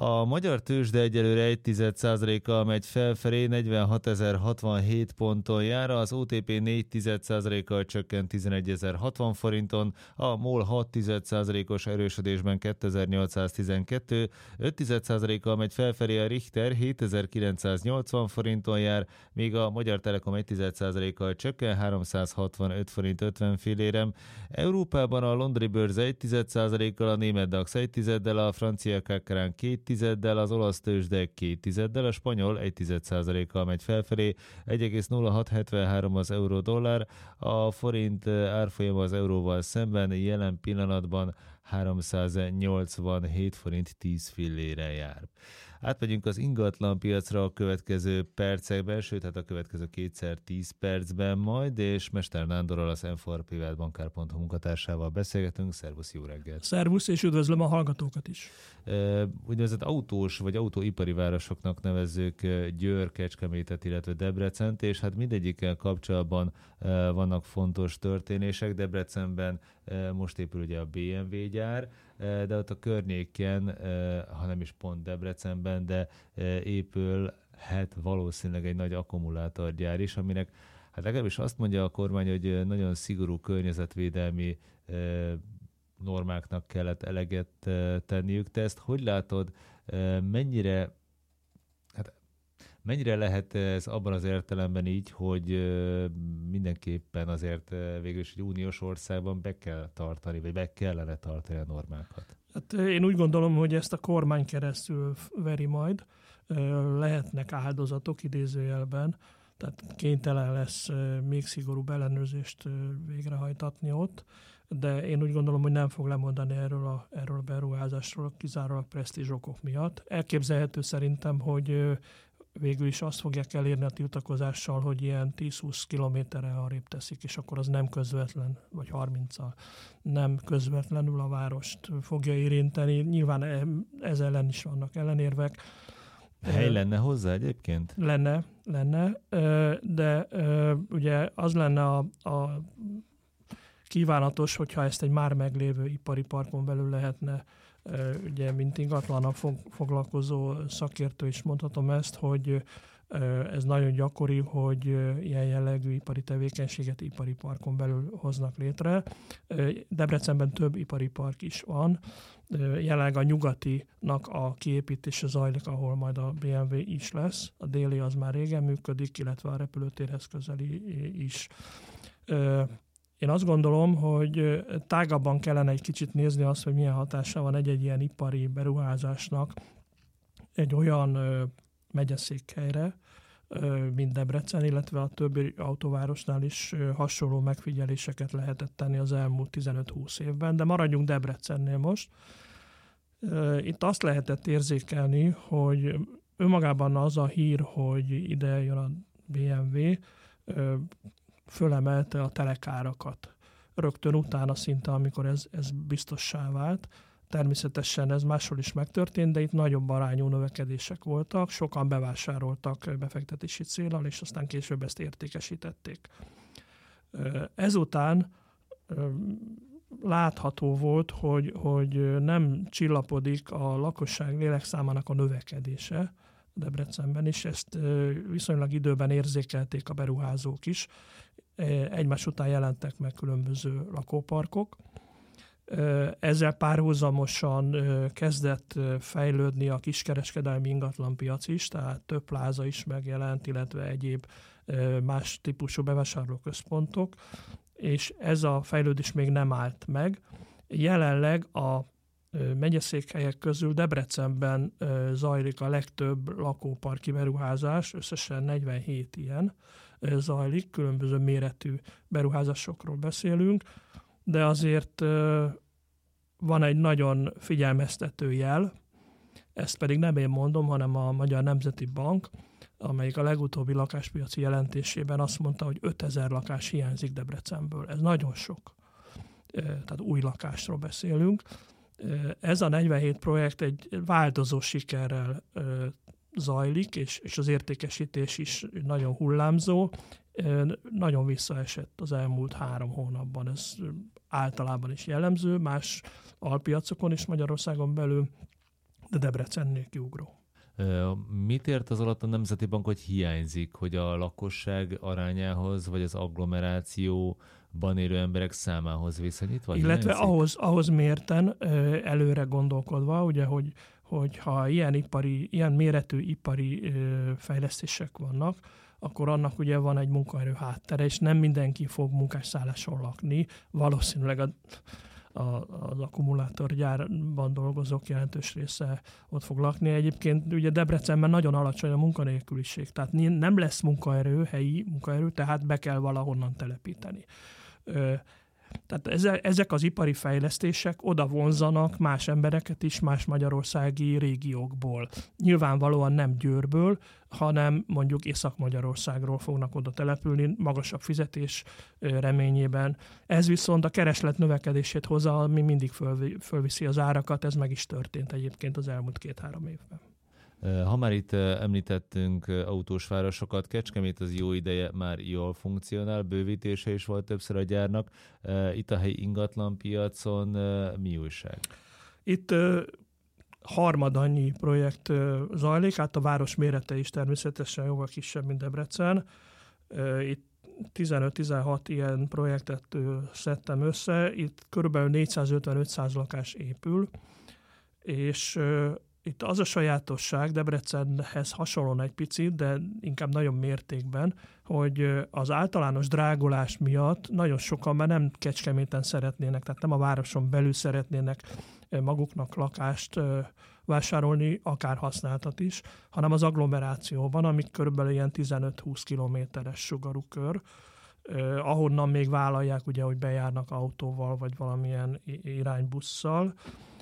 A magyar tőzsde egyelőre 1,1%-kal megy felfelé, 46.067 ponton jár, az OTP 4,1%-kal csökkent 11.060 forinton, a MOL 6,1%-os erősödésben 2.812, 5,1%-kal megy felfelé a Richter 7.980 forinton jár, míg a Magyar Telekom 1,1%-kal csökken 365 forint 50 fillérem. Európában a londoni bőrze 1,1%-kal, a német DAX 1,1-del, a francia CAC 2,1-del, az olasz tőzsde 2,1-del, a spanyol 1,1%-kal megy felfelé, 1,0673 az euró-dollár, a forint árfolyama az euróval szemben jelen pillanatban 387 forint 10 fillére jár. Átmegyünk az ingatlan piacra a következő percekben, sőt, hát a következő 2x10 percben majd, és Mester Nándorral, az M4 Privátbankár.hu munkatársával beszélgetünk. Szervusz, jó reggelt! Szervusz, és üdvözlöm a hallgatókat is! Úgynevezett autós vagy autóipari városoknak nevezzük Győr, Kecskemétet, illetve Debrecent, és hát mindegyikkel kapcsolatban vannak fontos történések. Debrecenben most épül ugye a BMW gyár, de ott a környéken, ha nem is pont Debrecenben, de épülhet valószínűleg egy nagy akkumulátorgyár is, aminek hát legalábbis azt mondja a kormány, hogy nagyon szigorú környezetvédelmi normáknak kellett eleget tenniük. Te ezt hogy látod, mennyire lehet ez abban az értelemben így, hogy mindenképpen azért végül is egy uniós országban be kell tartani, vagy be kellene tartani a normákat? Hát én úgy gondolom, hogy ezt a kormány keresztül veri majd. Lehetnek áldozatok idézőjelben, tehát kénytelen lesz még szigorúbb ellenőrzést végrehajtatni ott, de én úgy gondolom, hogy nem fog lemondani erről a beruházásról kizárólag presztízs okok miatt. Elképzelhető szerintem, hogy végül is azt fogják elérni a tiltakozással, hogy ilyen 10-20 kilométerre arrébb teszik, és akkor az nem közvetlen, vagy 30-al nem közvetlenül a várost fogja érinteni. Nyilván ez ellen is vannak ellenérvek. Hely lenne hozzá egyébként? Lenne, de ugye az lenne a kívánatos, hogyha ezt egy már meglévő ipari parkon belül lehetne, ugye mint ingatlannal foglalkozó szakértő is mondhatom ezt, hogy ez nagyon gyakori, hogy ilyen jellegű ipari tevékenységet ipari parkon belül hoznak létre. Debrecenben több ipari park is van. Jelenleg a nyugatinak a kiépítése zajlik, ahol majd a BMW is lesz. A déli az már régen működik, illetve a repülőtérhez közeli is. Én azt gondolom, hogy tágabban kellene egy kicsit nézni azt, hogy milyen hatása van egy ilyen ipari beruházásnak egy olyan megyeszékhelyre, mint Debrecen, illetve a többi autóvárosnál is hasonló megfigyeléseket lehetett tenni az elmúlt 15-20 évben, de maradjunk Debrecennél most. Itt azt lehetett érzékelni, hogy önmagában az a hír, hogy ide jön a BMW, fölemelte a telekárakat. Rögtön utána szinte, amikor ez biztossá vált. Természetesen ez máshol is megtörtént, de itt nagyobb arányú növekedések voltak, sokan bevásároltak befektetési céllal, és aztán később ezt értékesítették. Ezután látható volt, hogy nem csillapodik a lakosság lélekszámának a növekedése Debrecenben, és ezt viszonylag időben érzékelték a beruházók is. Egymás után jelentek meg különböző lakóparkok. Ezzel párhuzamosan kezdett fejlődni a kiskereskedelmi ingatlanpiac is, tehát több pláza is megjelent, illetve egyéb más típusú bevásárlóközpontok, és ez a fejlődés még nem állt meg. Jelenleg a megyeszékhelyek közül Debrecenben zajlik a legtöbb lakóparki beruházás, összesen 47 ilyen zajlik, különböző méretű beruházásokról beszélünk, de azért van egy nagyon figyelmeztető jel, ezt pedig nem én mondom, hanem a Magyar Nemzeti Bank, amelyik a legutóbbi lakáspiaci jelentésében azt mondta, hogy 5000 lakás hiányzik Debrecenből. Ez nagyon sok. Tehát új lakásról beszélünk. Ez a 47 projekt egy változó sikerrel zajlik, és az értékesítés is nagyon hullámzó. Nagyon visszaesett az elmúlt 3 hónapban. Ez általában is jellemző, más alpiacokon is Magyarországon belül, de Debrecennél kiugró. Mit ért az alatt a Nemzeti Bank, hogy hiányzik, hogy a lakosság arányához, vagy az agglomerációban élő emberek számához viszonyítva? Illetve ahhoz mérten előre gondolkodva, ugye, hogy ha ilyen méretű ipari fejlesztések vannak, akkor annak ugye van egy munkaerő háttere, és nem mindenki fog munkásszálláson lakni. Valószínűleg az akkumulátorgyárban dolgozók jelentős része ott fog lakni. Egyébként ugye Debrecenben nagyon alacsony a munkanélküliség, tehát nem lesz munkaerő, helyi munkaerő, tehát be kell valahonnan telepíteni. Tehát ezek az ipari fejlesztések oda vonzanak más embereket is más magyarországi régiókból. Nyilvánvalóan nem Győrből, hanem mondjuk Észak-Magyarországról fognak oda települni, magasabb fizetés reményében. Ez viszont a kereslet növekedését hozza, ami mindig fölviszi az árakat, ez meg is történt egyébként az elmúlt 2-3 évben. Ha már itt említettünk autós városokat, Kecskemét az jó ideje már jól funkcionál, bővítése is volt többször a gyárnak. Itt a helyi ingatlanpiacon mi újság? Itt harmadannyi projekt zajlik, hát a város mérete is természetesen jóval kisebb, mint Debrecen. Itt 15-16 ilyen projektet szedtem össze, itt kb. 450-500 lakás épül, és itt az a sajátosság, Debrecenhez hasonlóan egy picit, de inkább nagyon mértékben, hogy az általános drágulás miatt nagyon sokan már nem Kecskeméten szeretnének, tehát nem a városon belül szeretnének maguknak lakást vásárolni, akár használtat is, hanem az agglomerációban, amik körülbelül ilyen 15-20 kilométeres sugarú kör, ahonnan még vállalják, ugye, hogy bejárnak autóval, vagy valamilyen iránybusszal.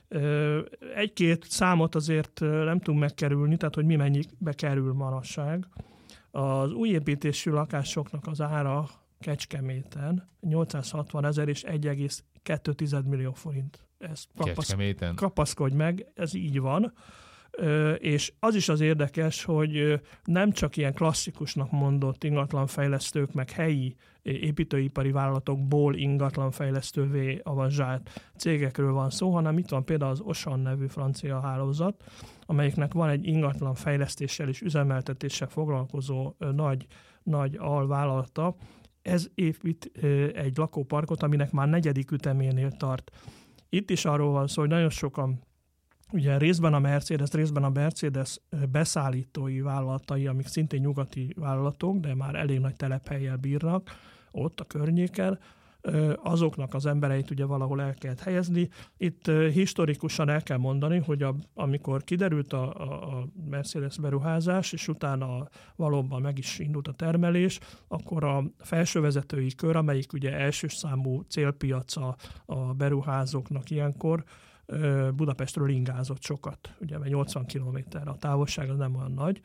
Egy-két számot azért nem tudunk megkerülni, tehát hogy mi mennyibe kerül manapság. Az újépítésű lakásoknak az ára Kecskeméten 860 000 és 1,2 millió forint. Kapaszkodj meg, ez így van. És az is az érdekes, hogy nem csak ilyen klasszikusnak mondott ingatlanfejlesztők, meg helyi építőipari vállalatokból ingatlanfejlesztővé avanzsált cégekről van szó, hanem itt van például az Auchan nevű francia hálózat, amelyiknek van egy ingatlanfejlesztéssel és üzemeltetéssel foglalkozó nagy alvállalata. Ez épít egy lakóparkot, aminek már 4. üteménél tart. Itt is arról van szó, hogy nagyon sokan, ugye részben a Mercedes beszállítói vállalatai, amik szintén nyugati vállalatok, de már elég nagy telephellyel bírnak ott a környéken, azoknak az embereit ugye valahol el kellett helyezni. Itt historikusan el kell mondani, hogy amikor kiderült a Mercedes beruházás, és utána valóban meg is indult a termelés, akkor a felsővezetői kör, amelyik ugye elsős számú célpiaca a beruházóknak ilyenkor, Budapestről ingázott sokat, ugye, mert 80 kilométer, a távolság az nem olyan nagy.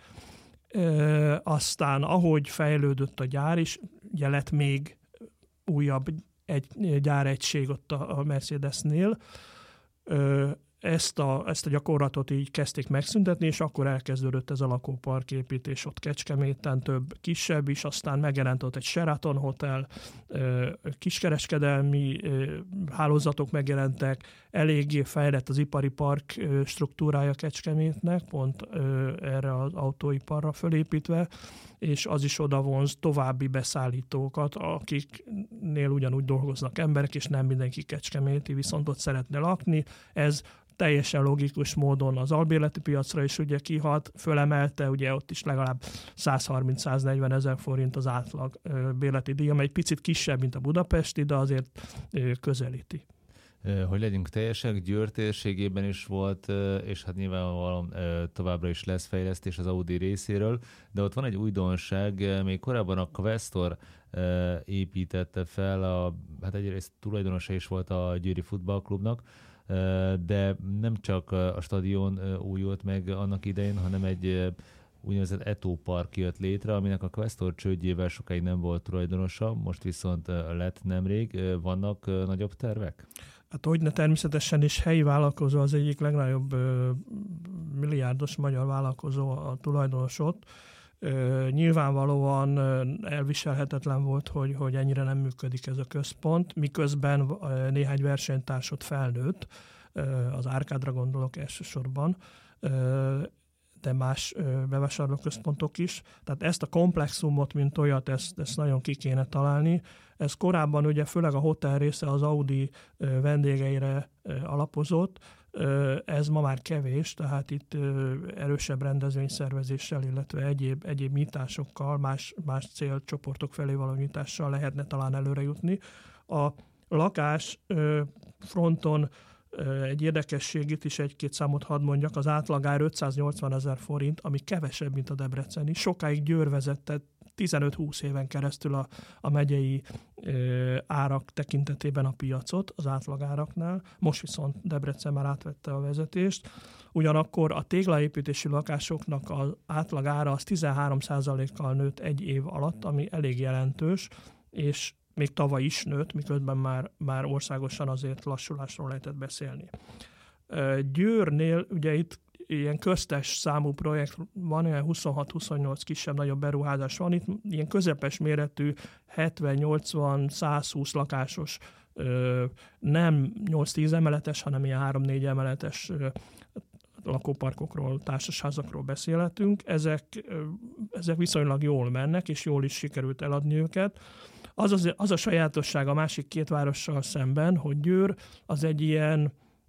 Aztán, ahogy fejlődött a gyár is, ugye lett még újabb egy gyáregység ott a Mercedesnél, ezt a gyakorlatot így kezdték megszüntetni, és akkor elkezdődött ez a lakóparképítés ott Kecskeméten, több kisebb is, aztán megjelent ott egy Sheraton Hotel, kiskereskedelmi hálózatok megjelentek, eléggé fejlett az ipari park struktúrája Kecskemétnek, pont erre az autóiparra fölépítve, és az is oda vonz további beszállítókat, akiknél ugyanúgy dolgoznak emberek, és nem mindenki kecskeméti, viszont ott szeretne lakni. Ez teljesen logikus módon az albérleti piacra is ugye kihat, fölemelte, ugye ott is legalább 130-140 ezer forint az átlag bérleti díj, amely egy picit kisebb, mint a budapesti, de azért közelíti. Hogy legyünk teljesek, Győr térségében is volt, és hát nyilvánvalóan továbbra is lesz fejlesztés az Audi részéről, de ott van egy újdonság, még korábban a Questor építette fel, hát egyrészt tulajdonosa is volt a Győri Futballklubnak, de nem csak a stadion újult meg annak idején, hanem egy úgynevezett Eto Park jött létre, aminek a Questor csődjével sokáig nem volt tulajdonosa, most viszont lett nemrég. Vannak nagyobb tervek? Hát hogyne, természetesen is helyi vállalkozó, az egyik legnagyobb milliárdos magyar vállalkozó a tulajdonos ott. Nyilvánvalóan elviselhetetlen volt, hogy ennyire nem működik ez a központ, miközben néhány versenytársot felnőtt, az Árkádra gondolok elsősorban, de más bevásárlóközpontok is. Tehát ezt a komplexumot, mint olyat, ezt nagyon ki kéne találni. Ez korábban ugye főleg a hotel része az Audi vendégeire alapozott, ez ma már kevés, tehát itt erősebb rendezvényszervezéssel, illetve egyéb nyitásokkal, más célcsoportok felé való nyitással lehetne talán előre jutni. A lakás fronton egy érdekességét is, egy-két számot hadd mondjak, az átlagár 580 000 forint, ami kevesebb, mint a debreceni. Sokáig Győr vezette 15-20 éven keresztül a megyei árak tekintetében a piacot, az átlagáraknál. Most viszont Debrecen már átvette a vezetést. Ugyanakkor a téglaépítésű lakásoknak az átlagára az 13%-kal nőtt egy év alatt, ami elég jelentős, és még tavaly is nőtt, miközben már országosan azért lassulásról lehetett beszélni. Győrnél ugye itt ilyen köztes számú projekt van, ilyen 26-28 kisebb-nagyobb beruházás van, itt ilyen közepes méretű 70-80-120 lakásos, nem 8-10 emeletes, hanem ilyen 3-4 emeletes lakóparkokról, társasházakról beszélhetünk. Ezek viszonylag jól mennek, és jól is sikerült eladni őket. Az a sajátosság a másik két várossal szemben, hogy Győr az egy ilyen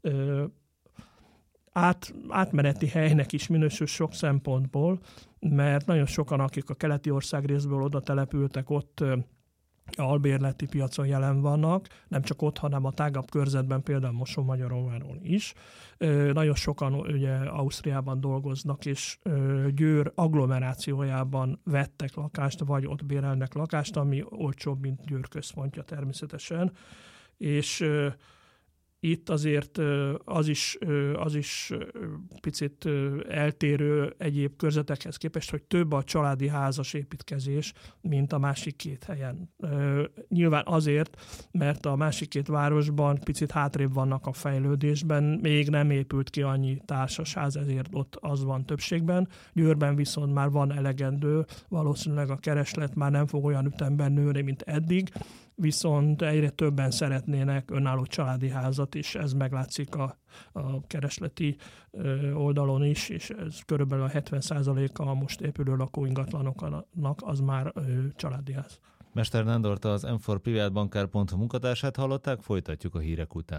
átmeneti helynek is minősül sok szempontból, mert nagyon sokan, akik a keleti országrészből oda települtek, ott albérleti piacon jelen vannak, nem csak ott, hanem a tágabb körzetben, például Mosonmagyaróváron is. Nagyon sokan ugye Ausztriában dolgoznak, és Győr agglomerációjában vettek lakást, vagy ott bérelnek lakást, ami olcsóbb, mint Győr központja természetesen. És itt azért az is picit eltérő egyéb körzetekhez képest, hogy több a családi házas építkezés, mint a másik két helyen. Nyilván azért, mert a másik két városban picit hátrébb vannak a fejlődésben, még nem épült ki annyi társasház, ezért ott az van többségben. Győrben viszont már van elegendő, valószínűleg a kereslet már nem fog olyan ütemben nőni, mint eddig, viszont egyre többen szeretnének önálló családi házat, és ez meglátszik a keresleti oldalon is, és ez körülbelül a 70%-a a most épülő lakóingatlanoknak az már családi ház. Mester Nándort, az M4 privátbankár.hu munkatársát hallották, folytatjuk a hírek után.